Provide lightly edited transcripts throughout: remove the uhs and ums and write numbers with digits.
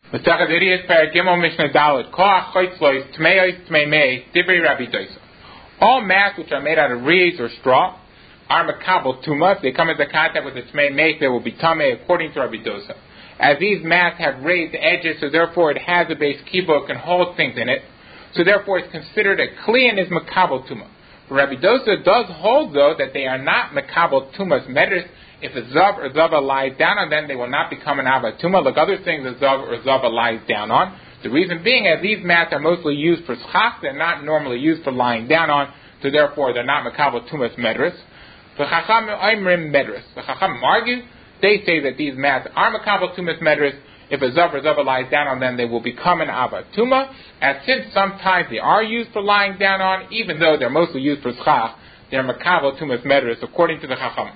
Masechet Yediyos Perek Gimel Mishnah Dalet Koach Chaitzlos Tmeis Tmeimei Divrei Rabbi Dosa. All mats which are made out of reeds or straw are makabel tuma. If they come into contact with the tmei meis, they will be tamei according to Rabbi Dosa. As these mats have raised edges, so therefore it has a base kibo, it can hold things in it. So therefore it's considered a kli and is makabel tuma. Rabbi Dosa does hold though that they are not makabel tumas medris. If a zav or zava lies down on them, they will not become an avatuma like other things a zav or zava lies down on. The reason being, as these mats are mostly used for schach, they're not normally used for lying down on, so therefore they're not makabel tumas medris. The Chachamim medris. The Chachamim argue, they say that these mats are makabel tumas medris. If a zav or zava lies down on them, they will become an avatuma. And since sometimes they are used for lying down on, even though they're mostly used for schach, they're makabel tumas medris according to the Chachamim.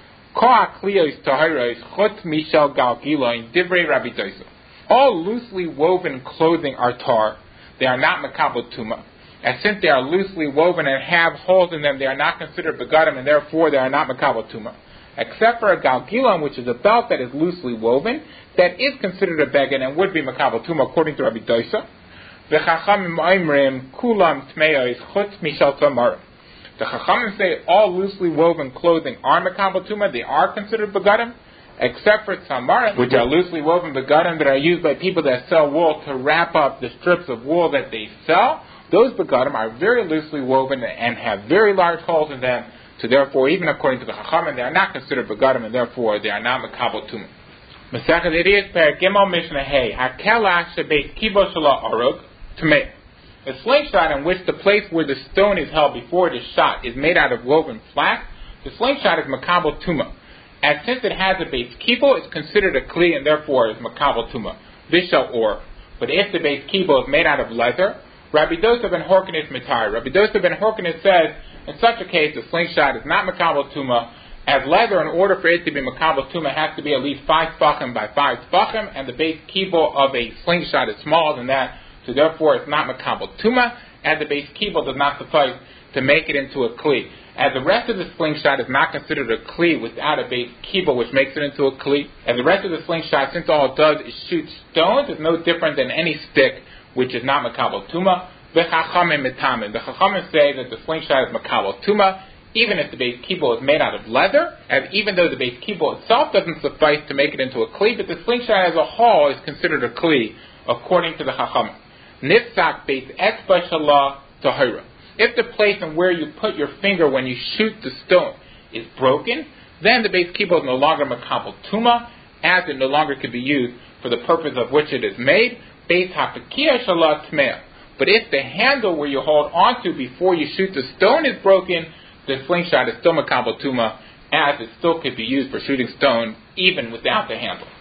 All loosely woven clothing are tar. They are not makabel tuma. And since they are loosely woven and have holes in them, they are not considered begadim, and therefore they are not makabel tuma. Except for a galgilam, which is a belt that is loosely woven, that is considered a beged and would be makabel tuma according to Rabbi Dosa. The Chachamim oimrim kulam tmeos chutz mishal tamar. The Chachamim say all loosely woven clothing are makabel tuma. They are considered begadim, except for tamar, which are loosely woven begadim that are used by people that sell wool to wrap up the strips of wool that they sell. Those begadim are very loosely woven and have very large holes in them. So therefore, even according to the Chachamim, they are not considered begadim, and therefore they are not makabel tuma. Masechet Yediyos Perek Gimel Mishnah Hey Hakela Shebeis Kibo Shala Arug Tmei. A slingshot in which the place where the stone is held before it is shot is made out of woven flax, the slingshot is makabel tuma. And since it has a base kibo, it's considered a kli and therefore is makabel tuma. Vishal or. But if the base kibo is made out of leather, Rabbi Dosa ben Horkenes mitar. Rabbi Dosa ben Horkenes says, in such a case, the slingshot is not makabel tuma. As leather, in order for it to be makabel tuma, has to be at least 5 tfachim by 5 tfachim, and the base kibo of a slingshot is smaller than that. So therefore, it's not makabel tuma, and the base kibo does not suffice to make it into a kli. As the rest of the slingshot is not considered a kli without a base kibo, which makes it into a kli. As the rest of the slingshot, since all it does is shoot stones, is no different than any stick, which is not makabel tuma. The Chachamim mitamin. The Chachamim say that the slingshot is makabel tuma, even if the base kibo is made out of leather, and even though the base kibo itself doesn't suffice to make it into a kli, but the slingshot as a whole is considered a kli, according to the Chachamim. Nifsak beis etzba shala tahira. If the place and where you put your finger when you shoot the stone is broken, then the base kibo is no longer makabel tuma, as it no longer can be used for the purpose of which it is made. Beis hapakia shala tmea. But if the handle where you hold onto before you shoot the stone is broken, the slingshot is still makabel tuma, as it still could be used for shooting stone even without the handle.